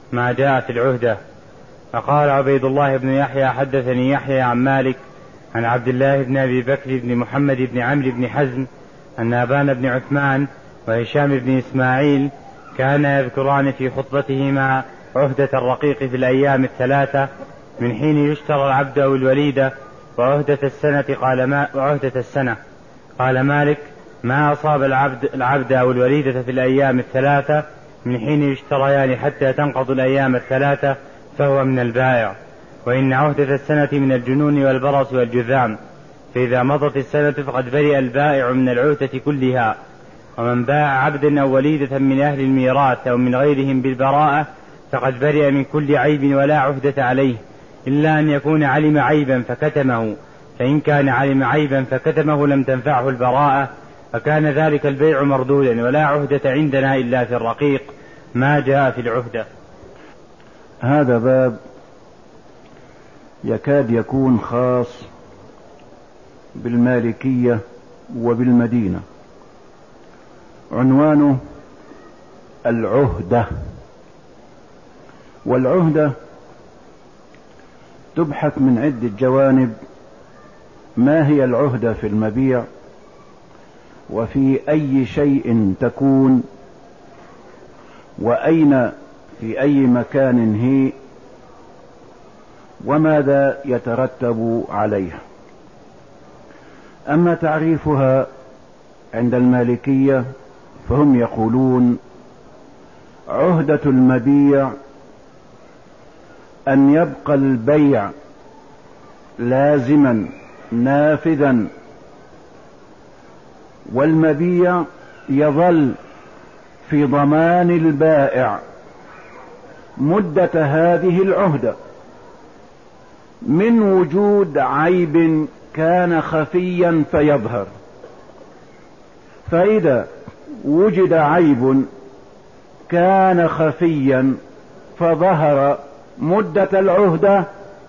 ما جاء في العهدة. فقال عبيد الله بن يحيى حدثني يحيى عن مالك عن عبد الله بن أبي بكر بن محمد بن عمرو بن حزم أن أبان بن عثمان وهشام بن إسماعيل كان يذكران في خطبتهما عهدة الرقيق في الأيام الثلاثة من حين يشترى العبد أو الوليدة وعهدة السنة. قال مالك: ما أصاب العبد أو الوليدة في الأيام الثلاثة من حين يشتريان حتى تنقض الأيام الثلاثة فهو من البائع. وإن عهدة السنة من الجنون والبرص والجذام، فإذا مضت السنة فقد برئ البائع من العهدة كلها. ومن باع عبدا أو وليدة من أهل الميراث أو من غيرهم بالبراءة فقد برئ من كل عيب ولا عهدة عليه، إلا أن يكون علم عيبا فكتمه، فإن كان علم عيبا فكتمه لم تنفعه البراءة، فكان ذلك البيع مردودا، ولا عهدة عندنا إلا في الرقيق ما جاء في العهدة. هذا باب يكاد يكون خاص بالمالكية وبالمدينة، عنوانه العهدة. والعهدة تبحث من عدة جوانب: ما هي العهدة في المبيع، وفي أي شيء تكون، وأين في أي مكان هي، وماذا يترتب عليها. أما تعريفها عند المالكية فهم يقولون: عهدة المبيع أن يبقى البيع لازما نافذا، والمبيع يظل في ضمان البائع مدة هذه العهدة، من وجود عيب كان خفيا فيظهر. فإذا وجد عيب كان خفيا فظهر مدة العهدة،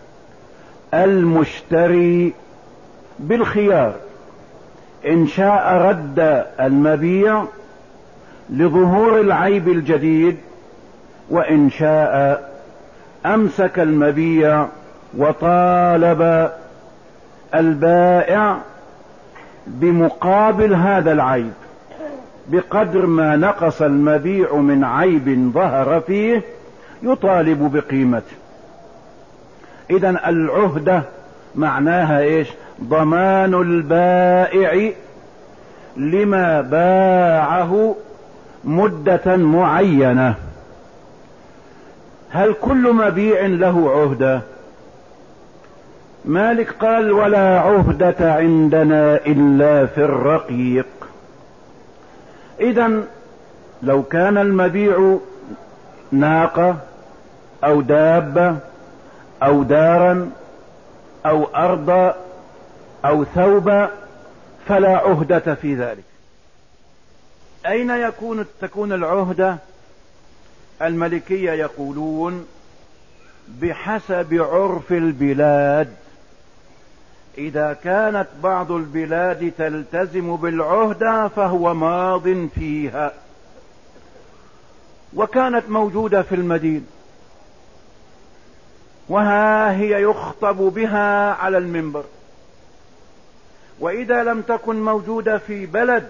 المشتري بالخيار إن شاء رد المبيع لظهور العيب الجديد، وإن شاء أمسك المبيع وطالب البائع بمقابل هذا العيب بقدر ما نقص المبيع من عيب ظهر فيه يطالب بقيمته. إذن العهدة معناها إيش؟ ضمان البائع لما باعه مدة معينة. هل كل مبيع له عهدة؟ مالك قال: ولا عهدة عندنا إلا في الرقيق. إذن لو كان المبيع ناقة أو دابة أو دارا أو أرض أو ثوب فلا عهدة في ذلك. أين تكون العهدة؟ المالكية يقولون: بحسب عرف البلاد. إذا كانت بعض البلاد تلتزم بالعهدة فهو ماض فيها، وكانت موجودة في المدينة وها هي يخطب بها على المنبر. وإذا لم تكن موجودة في بلد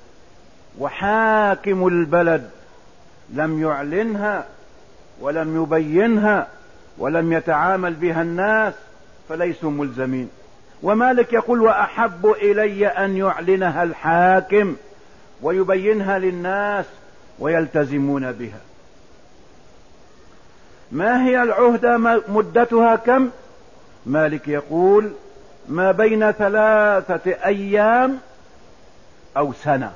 وحاكم البلد لم يعلنها ولم يبينها ولم يتعامل بها الناس فليسوا ملزمين. ومالك يقول: وأحب إلي أن يعلنها الحاكم ويبينها للناس ويلتزمون بها. ما هي العهدة؟ مدتها كم؟ مالك يقول: ما بين 3 أيام أو سنة.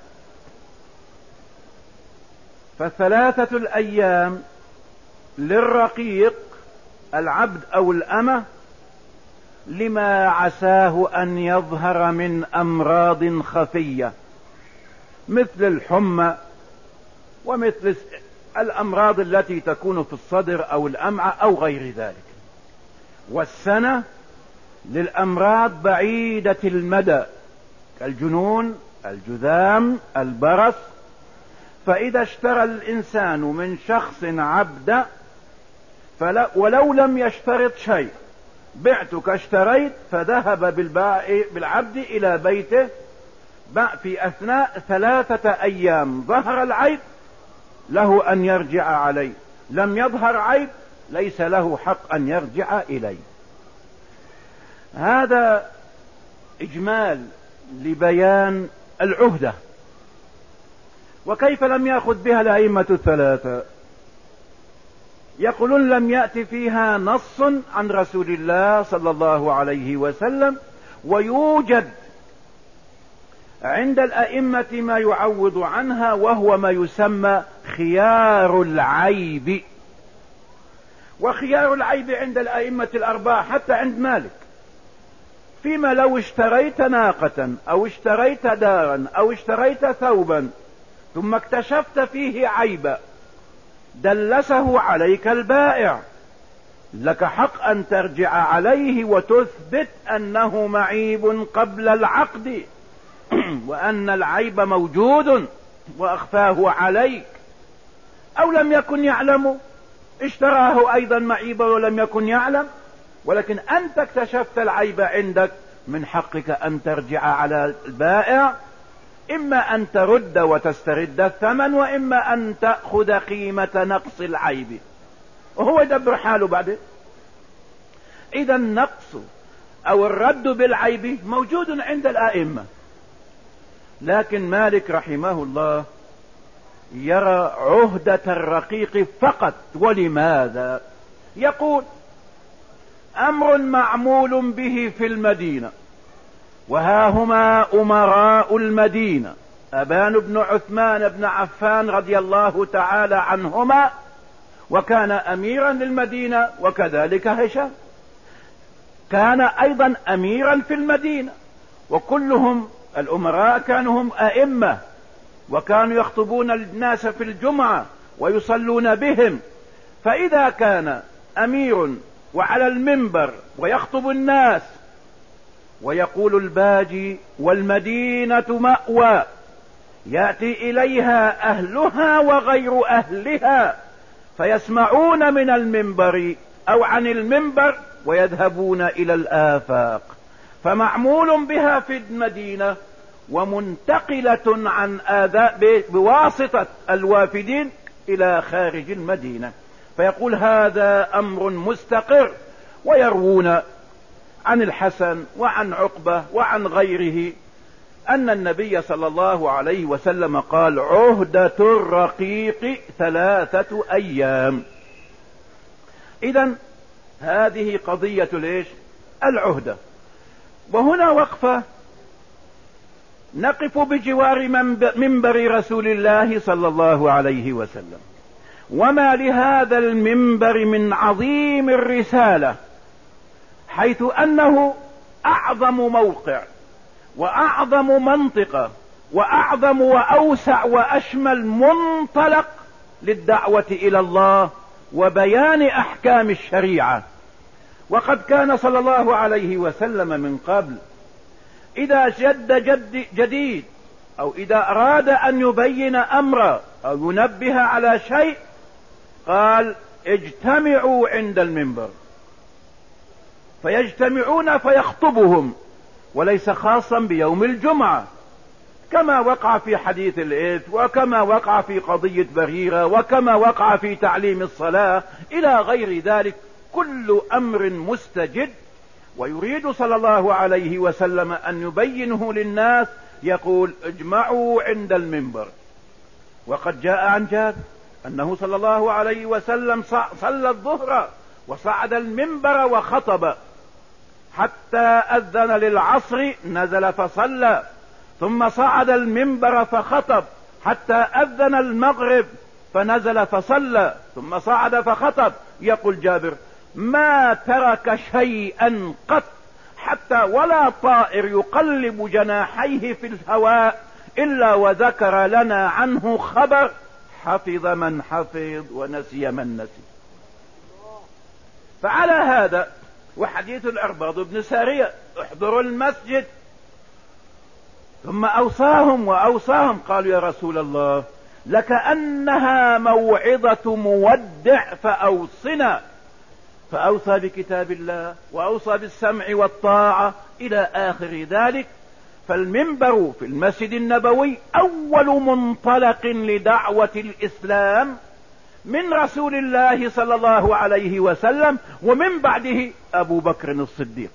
ف3 الأيام للرقيق العبد أو الأمة لما عساه أن يظهر من أمراض خفية مثل الحمى ومثل الأمراض التي تكون في الصدر أو الأمعاء أو غير ذلك. والسنة للأمراض بعيدة المدى كالجنون، الجذام، البرص. فإذا اشترى الإنسان من شخص عبد ولو لم يشترط شيء، بعتك اشتريت، فذهب بالعبد إلى بيته في أثناء 3 أيام ظهر العيب له أن يرجع عليه، لم يظهر عيب ليس له حق أن يرجع إليه. هذا إجمال لبيان العهدة. وكيف لم يأخذ بها الأئمة الثلاثة؟ يقولون لم يأتي فيها نص عن رسول الله صلى الله عليه وسلم، ويوجد عند الأئمة ما يعوض عنها، وهو ما يسمى خيار العيب. وخيار العيب عند الأئمة الأربعة حتى عند مالك، فيما لو اشتريت ناقة أو اشتريت دارا أو اشتريت ثوبا ثم اكتشفت فيه عيبا دلسه عليك البائع، لك حق أن ترجع عليه وتثبت أنه معيب قبل العقد وأن العيب موجود وأخفاه عليك. أو لم يكن يعلم، اشتراه أيضا معيبا ولم يكن يعلم، ولكن أنت اكتشفت العيب عندك، من حقك أن ترجع على البائع، إما أن ترد وتسترد الثمن، وإما أن تأخذ قيمة نقص العيب وهو يدبر حاله بعد. إذا النقص أو الرد بالعيب موجود عند الآئمة، لكن مالك رحمه الله يرى عهدة الرقيق فقط. ولماذا؟ يقول أمر معمول به في المدينة، وها هما أمراء المدينة، أبان بن عثمان بن عفان رضي الله تعالى عنهما، وكان أميرا للمدينة، وكذلك هشام كان أيضا أميرا في المدينة، وكلهم الأمراء كانوا هم أئمة، وكانوا يخطبون الناس في الجمعة ويصلون بهم. فإذا كان أمير وعلى المنبر ويخطب الناس ويقول الباجي والمدينة مأوى يأتي إليها أهلها وغير أهلها، فيسمعون من المنبر أو عن المنبر ويذهبون إلى الآفاق، فمعمول بها في المدينة ومنتقلة عن آذاء بواسطة الوافدين إلى خارج المدينة. فيقول هذا أمر مستقر. ويروون عن الحسن وعن عقبة وعن غيره أن النبي صلى الله عليه وسلم قال عهدة الرقيق 3 أيام. إذن هذه قضية ليش؟ العهدة. وهنا وقفة نقف بجوار منبر رسول الله صلى الله عليه وسلم. وما لهذا المنبر من عظيم الرسالة، حيث أنه أعظم موقع وأعظم منطقة وأعظم وأوسع وأشمل منطلق للدعوة إلى الله وبيان أحكام الشريعة. وقد كان صلى الله عليه وسلم من قبل إذا جديد أو إذا أراد أن يبين أمرا أو ينبه على شيء قال اجتمعوا عند المنبر، فيجتمعون فيخطبهم، وليس خاصا بيوم الجمعة، كما وقع في حديث الإثم، وكما وقع في قضية بريرة، وكما وقع في تعليم الصلاة إلى غير ذلك. كل أمر مستجد ويريد صلى الله عليه وسلم أن يبينه للناس يقول اجمعوا عند المنبر. وقد جاء عن جابر أنه صلى الله عليه وسلم صلى الظهر وصعد المنبر وخطب حتى أذن للعصر، نزل فصلى، ثم صعد المنبر فخطب حتى أذن المغرب، فنزل فصلى، ثم صعد فخطب. يقول جابر ما ترك شيئا قط حتى ولا طائر يقلب جناحيه في الهواء إلا وذكر لنا عنه خبر، حفظ من حفظ ونسي من نسي. فعلى هذا وحديث العرباض بن سارية احضروا المسجد، ثم أوصاهم قالوا يا رسول الله لكأنها موعظة مودع فأوصنا. فأوصى بكتاب الله وأوصى بالسمع والطاعة إلى آخر ذلك. فالمنبر في المسجد النبوي أول منطلق لدعوة الإسلام من رسول الله صلى الله عليه وسلم، ومن بعده أبو بكر الصديق.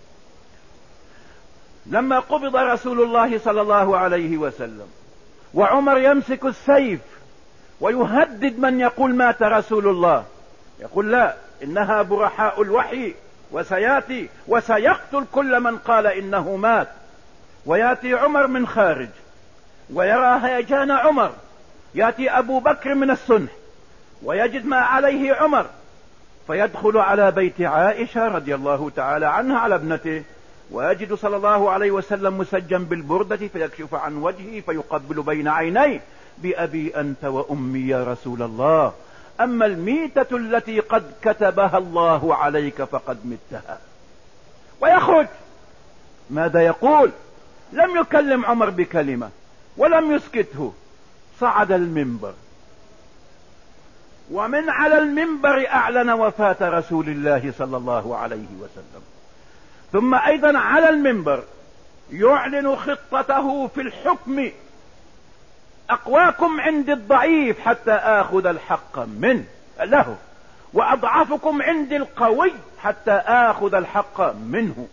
لما قبض رسول الله صلى الله عليه وسلم وعمر يمسك السيف ويهدد من يقول مات رسول الله، يقول لا، إنها برحاء الوحي وسياتي وسيقتل كل من قال إنه مات. وياتي عمر من خارج ويرى هيجان عمر، ياتي أبو بكر من السنح ويجد ما عليه عمر، فيدخل على بيت عائشة رضي الله تعالى عنها على ابنته، ويجد صلى الله عليه وسلم مسجا بالبردة، فيكشف عن وجهه فيقبل بين عينيه: بأبي أنت وأمي يا رسول الله، أما الميتة التي قد كتبها الله عليك فقد متها. ويخرج. ماذا يقول؟ لم يكلم عمر بكلمة ولم يسكته، صعد المنبر، ومن على المنبر أعلن وفاة رسول الله صلى الله عليه وسلم. ثم أيضا على المنبر يعلن خطته في الحكم: أقواكم عندي الضعيف حتى آخذ الحق له، وأضعفكم عندي القوي حتى آخذ الحق منه.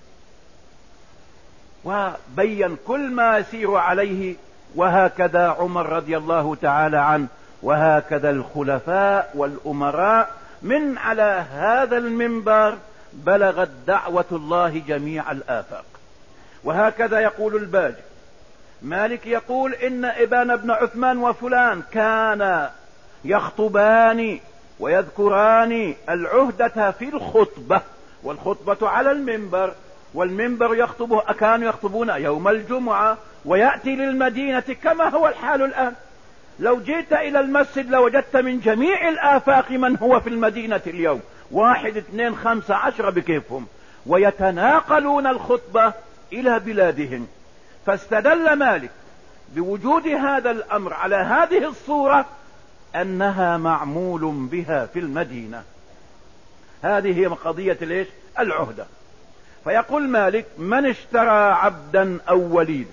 وبين كل ما يسير عليه. وهكذا عمر رضي الله تعالى عنه، وهكذا الخلفاء والأمراء، من على هذا المنبر بلغت دعوة الله جميع الآفاق. وهكذا يقول الباجي. مالك يقول: إن ابان بن عثمان وفلان كان يخطبان ويذكران العهدة في الخطبة، والخطبة على المنبر، والمنبر كانوا يخطبون يوم الجمعة، ويأتي للمدينة كما هو الحال الآن. لو جئت إلى المسجد لوجدت من جميع الآفاق من هو في المدينة اليوم، 1 2 5 10 بكيفهم، ويتناقلون الخطبة إلى بلادهم. فاستدل مالك بوجود هذا الأمر على هذه الصورة أنها معمول بها في المدينة. هذه هي قضية العهدة. فيقول مالك: من اشترى عبدا أو وليدا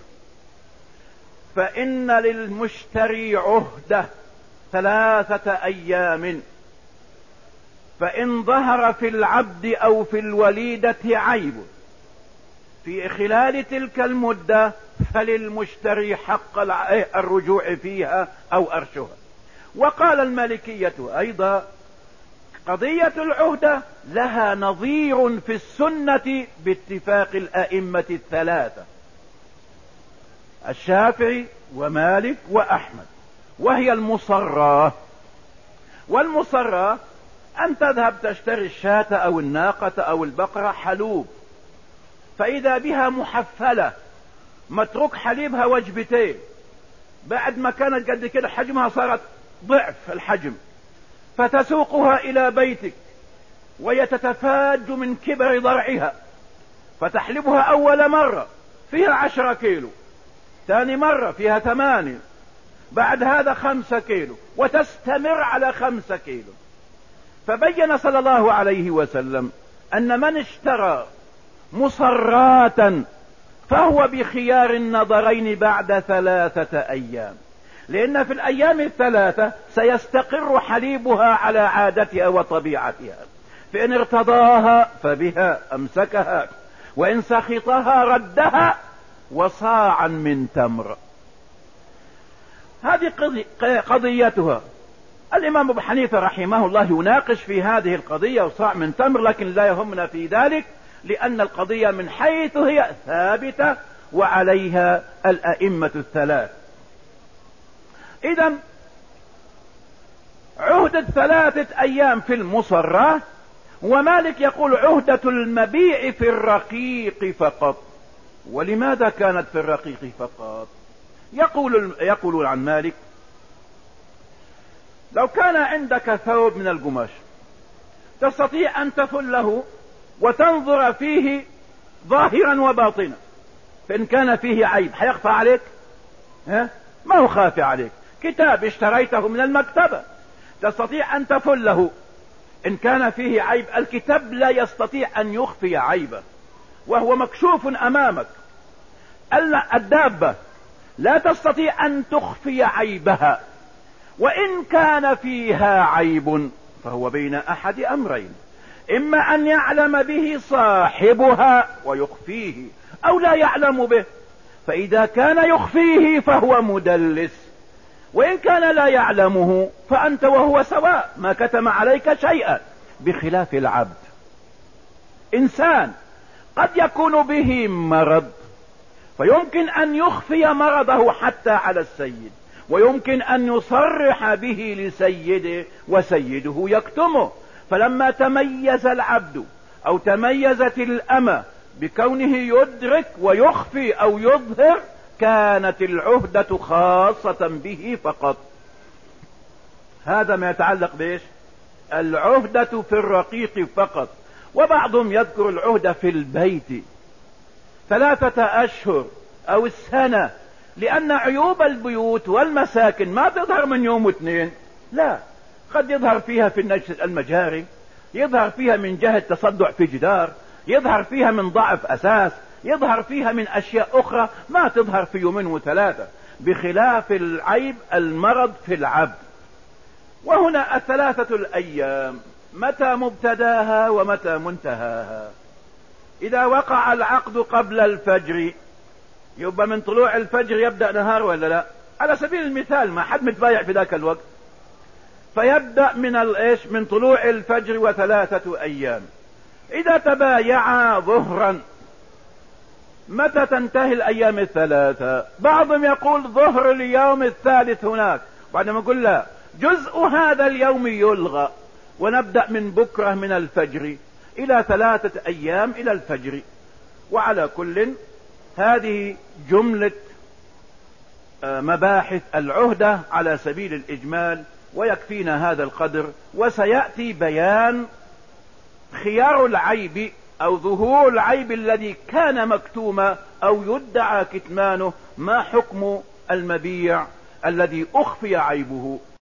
فإن للمشتري عهدة 3 أيام، فإن ظهر في العبد أو في الوليدة عيب في خلال تلك المدة فللمشتري حق الرجوع فيها أو أرشها. وقال المالكية أيضا: قضية العهدة لها نظير في السنة باتفاق الأئمة 3، الشافعي ومالك وأحمد، وهي المصرة. والمصرة أن تذهب تشتري الشاة أو الناقة أو البقرة حلوب، فإذا بها محفلة متروك حليبها وجبتين، بعد ما كانت قد كده حجمها صارت ضعف الحجم، فتسوقها إلى بيتك وهي تتفاج من كبر ضرعها، فتحلبها أول مرة فيها 10 كيلو، ثاني مرة فيها 8، بعد هذا 5 كيلو، وتستمر على 5 كيلو. فبين صلى الله عليه وسلم أن من اشترى مصرات فهو بخيار النظرين بعد 3 أيام، لأن في الأيام 3 سيستقر حليبها على عادتها وطبيعتها، فإن ارتضاها فبها أمسكها، وإن سخطها ردها وصاعا من تمر. هذه قضيتها. الإمام أبو حنيفة رحمه الله يناقش في هذه القضية وصاع من تمر، لكن لا يهمنا في ذلك، لأن القضية من حيث هي ثابتة وعليها الأئمة 3. إذن عهدة 3 أيام في المصرة. ومالك يقول عهدة المبيع في الرقيق فقط. ولماذا كانت في الرقيق فقط؟ يقول عن مالك: لو كان عندك ثوب من القماش تستطيع أن تفله وتنظر فيه ظاهرا وباطنا، فإن كان فيه عيب حيخفى عليك؟ ما هو خافي عليك. كتاب اشتريته من المكتبة تستطيع أن تفله، إن كان فيه عيب، الكتاب لا يستطيع أن يخفي عيبه وهو مكشوف أمامك. الدابة لا تستطيع أن تخفي عيبها، وإن كان فيها عيب فهو بين أحد أمرين: إما أن يعلم به صاحبها ويخفيه، أو لا يعلم به. فإذا كان يخفيه فهو مدلس، وإن كان لا يعلمه فأنت وهو سواء، ما كتم عليك شيئا. بخلاف العبد، إنسان قد يكون به مرض فيمكن أن يخفي مرضه حتى على السيد، ويمكن أن يصرح به لسيده وسيده يكتمه. فلما تميز العبد أو تميزت الأمة بكونه يدرك ويخفي أو يظهر، كانت العهدة خاصة به فقط. هذا ما يتعلق بإيش؟ العهدة في الرقيق فقط. وبعضهم يذكر العهدة في البيت 3 أشهر أو السنة، لأن عيوب البيوت والمساكن ما تظهر من يوم و2، لا، قد يظهر فيها في النجس المجاري، يظهر فيها من جهة تصدع في جدار، يظهر فيها من ضعف أساس، يظهر فيها من أشياء أخرى ما تظهر في 2 و3، بخلاف العيب المرض في العبد. وهنا 3 الأيام متى مبتداها ومتى منتهاها؟ إذا وقع العقد قبل الفجر يبقى من طلوع الفجر يبدأ نهار ولا لا؟ على سبيل المثال ما حد متبايع في ذاك الوقت، فيبدأ من طلوع الفجر و3 أيام. إذا تبايعا ظهرا متى تنتهي الأيام ال3؟ بعضهم يقول ظهر اليوم الثالث هناك، بعدما نقول لا، جزء هذا اليوم يلغى ونبدأ من بكرة من الفجر إلى 3 أيام إلى الفجر. وعلى كل هذه جملة مباحث العهدة على سبيل الإجمال، ويكفينا هذا القدر. وسيأتي بيان خيار العيب أو ظهور العيب الذي كان مكتوما أو يدعى كتمانه، ما حكم المبيع الذي أخفي عيبه.